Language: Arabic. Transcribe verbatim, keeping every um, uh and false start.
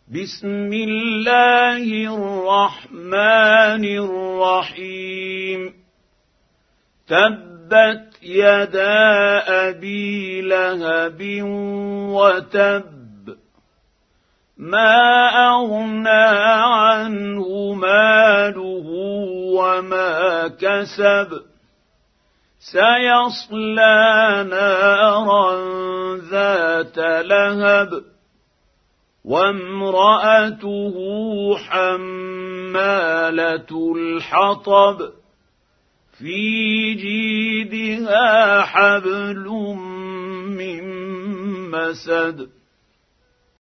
بسم الله الرحمن الرحيم تبت يدا أبي لهب وتب ما أغنى عنه ماله وما كسب سيصلى نارا ذات لهب وامرأته حمالة الحطب في جيدها حبل من مسد